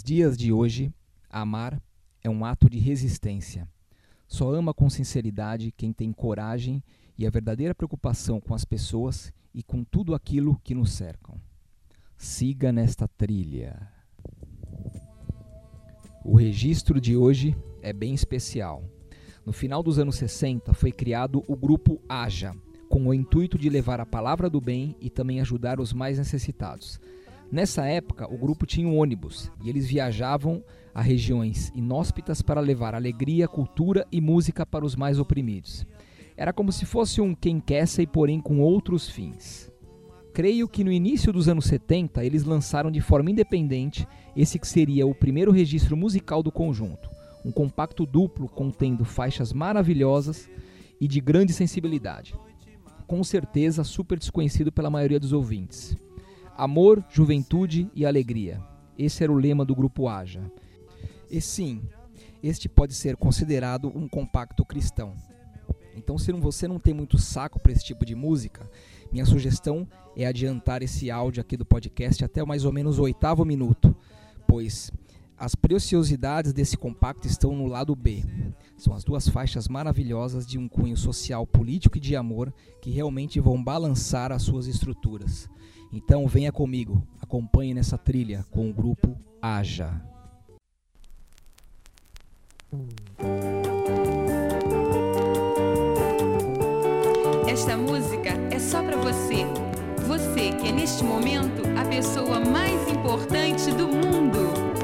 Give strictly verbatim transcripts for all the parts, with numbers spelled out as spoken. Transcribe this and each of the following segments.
dias de hoje, amar é um ato de resistência. Só ama com sinceridade quem tem coragem e a verdadeira preocupação com as pessoas e com tudo aquilo que nos cercam. Siga nesta trilha. O registro de hoje é bem especial. No final dos anos sessenta foi criado o grupo AJA, com o intuito de levar a palavra do bem e também ajudar os mais necessitados. Nessa época, o grupo tinha um ônibus e eles viajavam a regiões inóspitas para levar alegria, cultura e música para os mais oprimidos. Era como se fosse um quem quer e porém com outros fins. Creio que no início dos anos setenta eles lançaram de forma independente esse que seria o primeiro registro musical do conjunto, um compacto duplo contendo faixas maravilhosas e de grande sensibilidade. Com certeza super desconhecido pela maioria dos ouvintes. Amor, juventude e alegria. Esse era o lema do grupo AJA. E sim, este pode ser considerado um compacto cristão. Então, se você não tem muito saco para esse tipo de música, minha sugestão é adiantar esse áudio aqui do podcast até mais ou menos o oitavo minuto, pois as preciosidades desse compacto estão no lado B. São as duas faixas maravilhosas de um cunho social, político e de amor que realmente vão balançar as suas estruturas. Então venha comigo, acompanhe nessa trilha com o grupo AJA. Esta música é só pra você. Você que é neste momento a pessoa mais importante do mundo.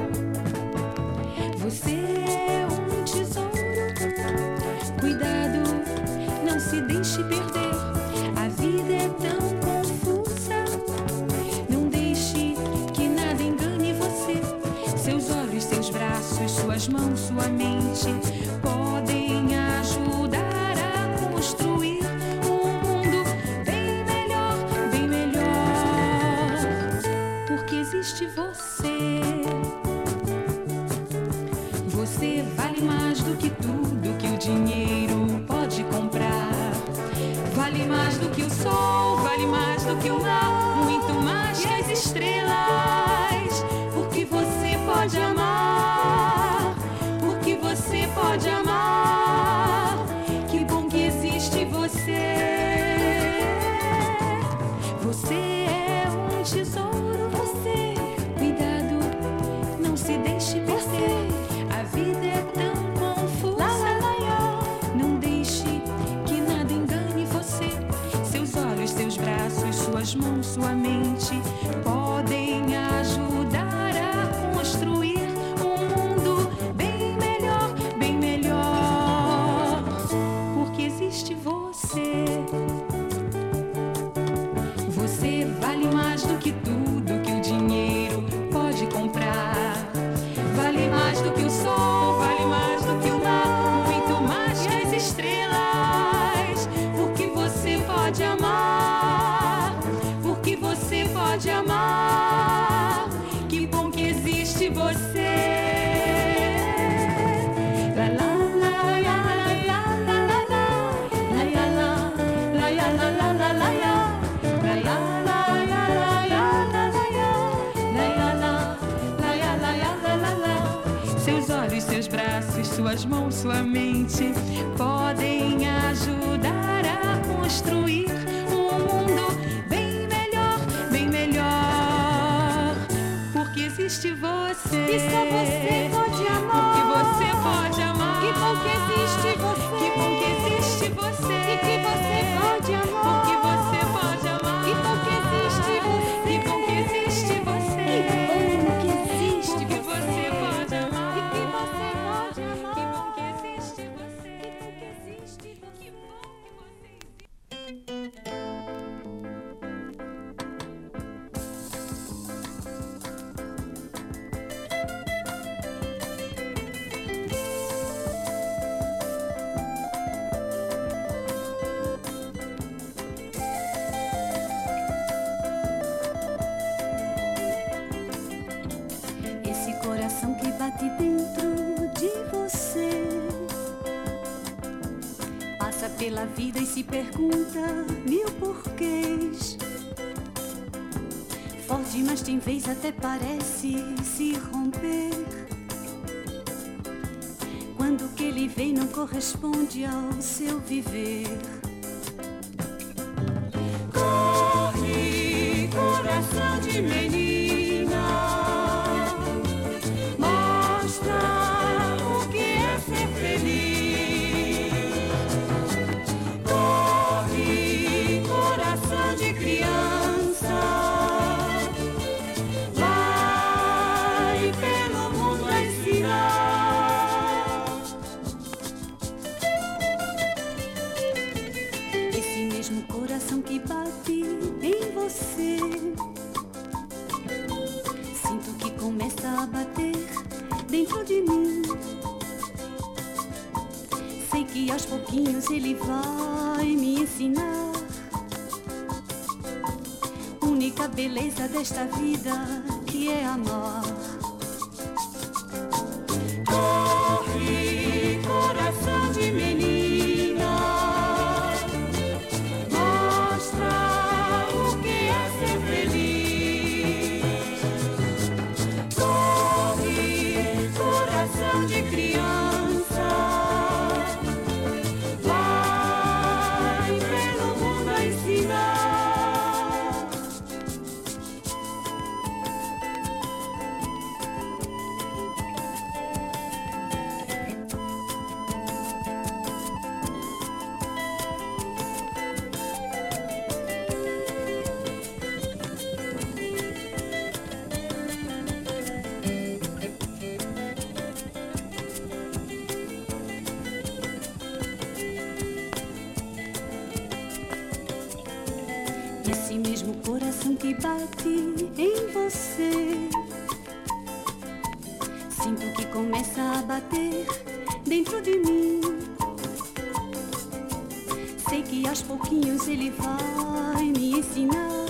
Você é um tesouro. Cuidado, não se deixe perder. A vida é tão confusa. Não deixe que nada engane você. Seus olhos, seus braços, suas mãos, sua mente podem ajudar a construir um mundo bem melhor, bem melhor. Porque existe você. Você vale mais do que tudo que o dinheiro pode comprar. Vale mais do que o sol, vale mais do que o mar, muito mais que as estrelas. Porque você pode amar, porque você pode amar. Que bom que existe você. Você é um tesouro, você. Cuidado, não se deixe perder. A vida é tão confusa. Não deixe que nada engane você. Seus olhos, seus braços, suas mãos, sua mente podem ajudar a construir um mundo bem melhor, bem melhor. Porque existe você. Você vale mais do que tudo que o dinheiro pode comprar. Vale mais do que o sol, vale mais do que o mar, muito mais que as estrelas. Porque você pode amar, porque você pode amar. Que bom que existe você. La la la la la la la la la la la la la la la la. Seus olhos, seus braços, suas mãos, sua mente podem ajudar a construir um mundo bem melhor, bem melhor. Porque existe você. E só você pode amar. Porque você pode amar. Que bom que existe você. Que bom que existe você. E que você pode amar. Porque você pode amar. Que bom que existe você. Que bom que existe você. Que bom que existe Porque você. você pode amar. E que você pode amar. Que bom que existe você. Que bom que existe você. Que bom que você Esse coração que bate dentro de você passa pela vida e se pergunta mil porquês. forte, mas tem vez até parece se romper. Quando o que ele vem não corresponde ao seu viver. Corre, coração de menina, mostra o que é ser feliz. Corre, coração de criança, vai pelo mundo a ensinar. Esse mesmo coração que bate em você, sinto que começa a bater dentro de mim. Sei que aos pouquinhos ele vai me ensinar. Única beleza desta vida que é amar. Corre, coração de menina, mostra o que é ser feliz. Corre, coração de criança, vai pelo mundo a ensinar. Esse mesmo coração que bate em você, sinto que começa a bater dentro de mim. Sei que aos pouquinhos ele vai me ensinar.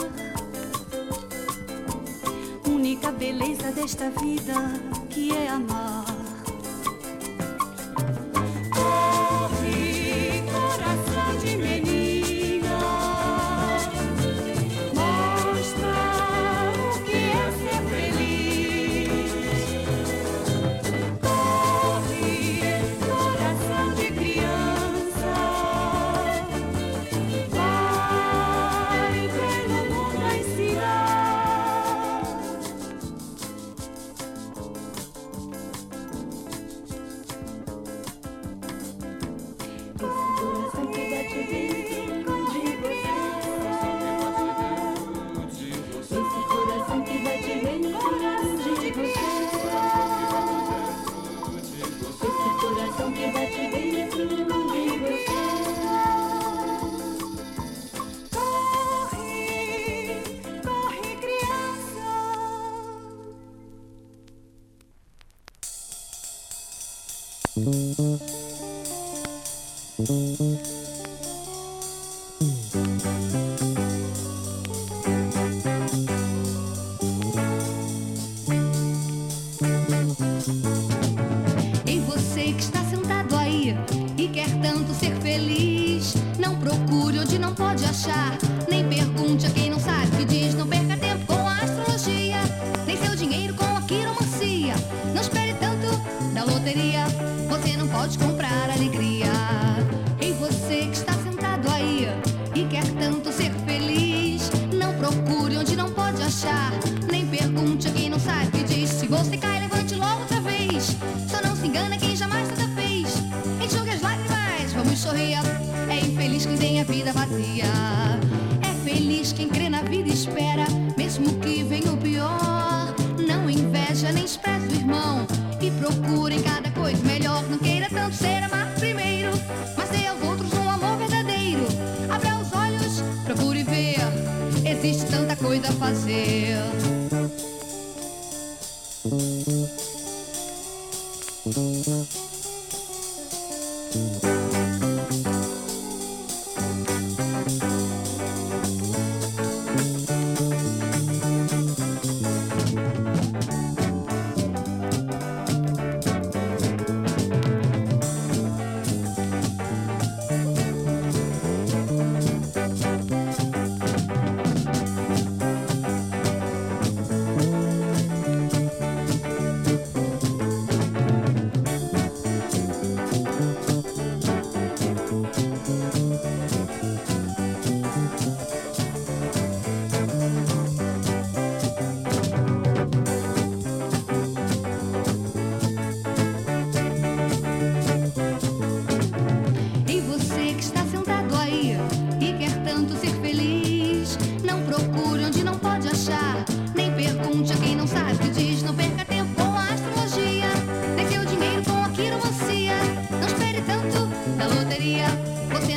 Única beleza desta vida que é amar. Corre, coração de menina, mostra o que é ser feliz. Corre, coração de criança, vai pelo mundo a ensinar. Esse coração que bate dentro de você, esse coração que bate dentro de você. Corre, corre, criança. Em você que está sentado aí e quer tanto ser feliz, não procure onde não pode achar, nem pergunte a quem não sabe o que diz. Não perca tempo com a astrologia, nem seu dinheiro com a quiromancia. Não espere tanto da loteria, você não pode comprar alegria. Em você que está sentado aí e quer tanto ser feliz, não procure onde não pode achar, nem pergunte a quem não sabe o que diz. Se você cai, levante logo outra vez, só não se engana quem jamais nada fez. Enxugue as lágrimas, vamos sorrir. É infeliz quem tem a vida vazia. É feliz quem crê na vida e espera, mesmo que venha o pior. Não inveja nem despreza o irmão, e procure em cada coisa melhor. Não queira tanto ser amado primeiro, mas dê aos outros um amor verdadeiro. Abra os olhos, procure ver, existe tanta coisa a fazer.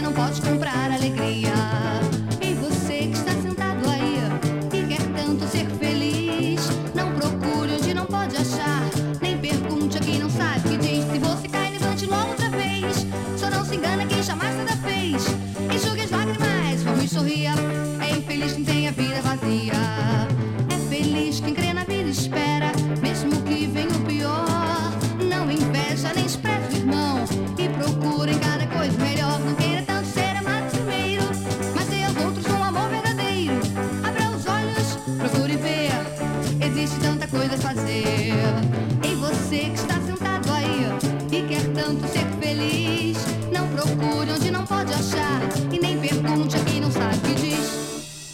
não pode comprar alegria. Ei, você que está sentado aí e quer tanto ser feliz, não procure onde não pode achar, nem pergunte a quem não sabe o que diz. Se você cai, levante logo outra vez. Só não se engana quem jamais nada fez. Enxugue as lágrimas, vamos sorria. É infeliz quem tem a vida vazia. É feliz quem crê na vida e espera, mesmo que venha o pior. Não inveja nem despreza o irmão e procura em cada coisa melhor. Não queira tanto ser amado primeiro, mas dê aos outros um amor verdadeiro. Abra os olhos, procure ver, existe tanta coisa a fazer. Ei, você que está sentado aí e quer tanto ser feliz, não procure onde não pode achar e nem pergunte a quem não sabe o que diz.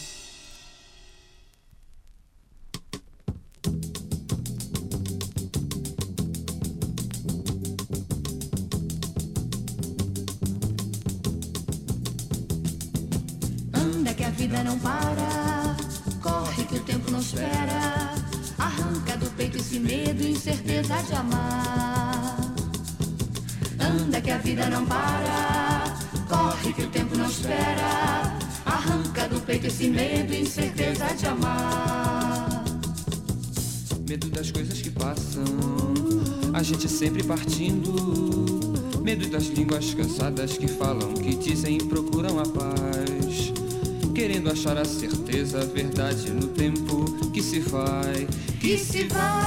Anda que a vida não para, corre que o tempo não espera, arranca do peito esse medo e incerteza de amar. Anda que a vida não para, corre que o tempo não espera, arranca do peito esse medo e incerteza de amar. Medo das coisas que passam, a gente sempre partindo. Medo das línguas cansadas que falam, que dizem e procuram a paz, querendo achar a certeza, a verdade no tempo que se vai, que se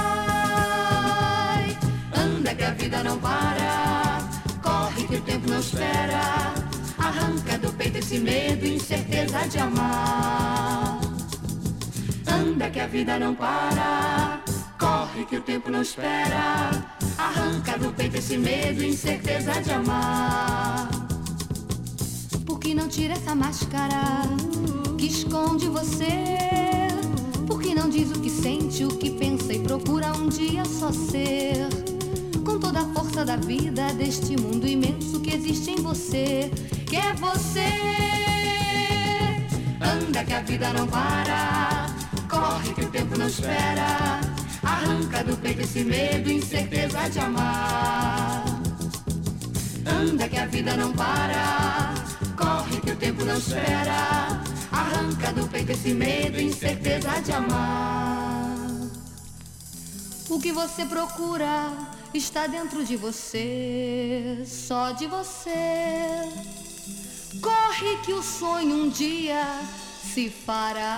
vai. Anda que a vida não para, corre que o tempo não espera, arranca do peito esse medo e incerteza de amar. Anda que a vida não para, corre que o tempo não espera, arranca do peito esse medo e incerteza de amar. Por que não tira essa máscara que esconde você? Por que não diz o que sente, o que pensa e procura um dia só ser? Com toda a força da vida, deste mundo imenso que existe em você, que é você. Anda que a vida não para, corre que o tempo não espera, arranca do peito esse medo e incerteza de amar. Anda que a vida não para, corre que o tempo não espera, arranca do peito esse medo e incerteza de amar. O que você procura está dentro de você, só de você. Corre que o sonho um dia se fará.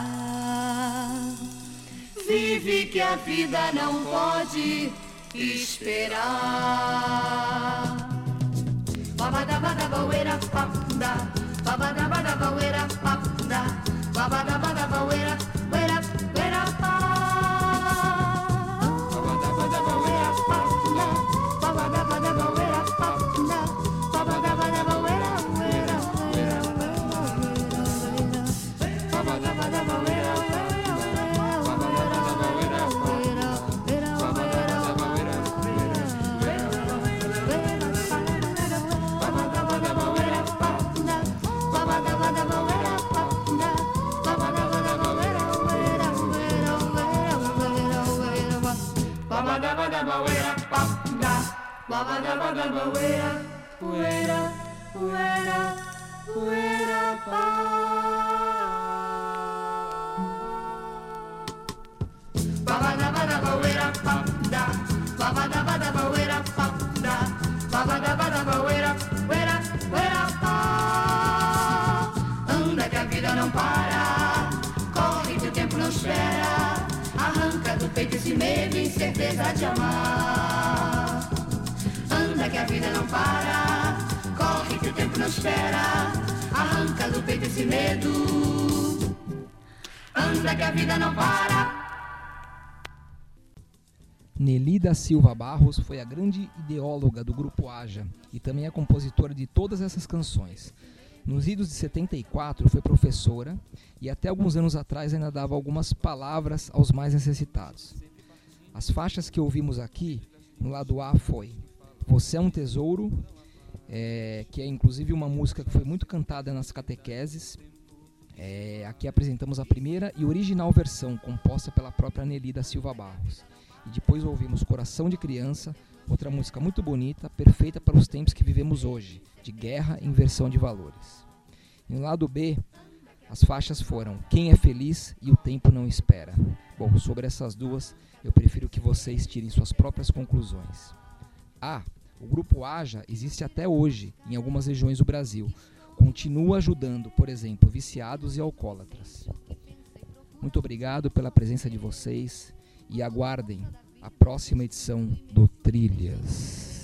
Vive que a vida não pode esperar. Babadabadabauera papda, babadabadabauera papda, babadabadabauera uera uera pa. Babadabadabauera papda, babadabadabauera papda, babadabadabauera uera uera uera. Babadabadabauera Babadabadabauera, uera, uera, uera, pa. Babadabadabauera, papda, babadabadabauera, papda, babadabadabauera, uera, uera, pa. Anda que a vida não para, corre que o tempo não espera, arranca do peito esse medo e incerteza de amar. Anda que a vida não para, corre que o tempo não espera, arranca do peito esse medo. Anda que a vida não para. Nelly da Silva Barros foi a grande ideóloga do Grupo Aja e também a compositora de todas essas canções. Nos idos de setenta e quatro foi professora e até alguns anos atrás ainda dava algumas palavras aos mais necessitados. As faixas que ouvimos aqui, no lado A, foi Você é um Tesouro, é, que é inclusive uma música que foi muito cantada nas catequeses. É, aqui apresentamos a primeira e original versão, composta pela própria Nelly da Silva Barros. E depois ouvimos Coração de Criança, Outra música muito bonita, perfeita para os tempos que vivemos hoje, de guerra e inversão de valores. E no lado B, as faixas foram Quem é Feliz e O Tempo Não Espera. Bom, sobre essas duas, eu prefiro que vocês tirem suas próprias conclusões. Ah, o Grupo Aja existe até hoje em algumas regiões do Brasil. Continua ajudando, por exemplo, viciados e alcoólatras. Muito obrigado pela presença de vocês e aguardem a próxima edição do Trilhas.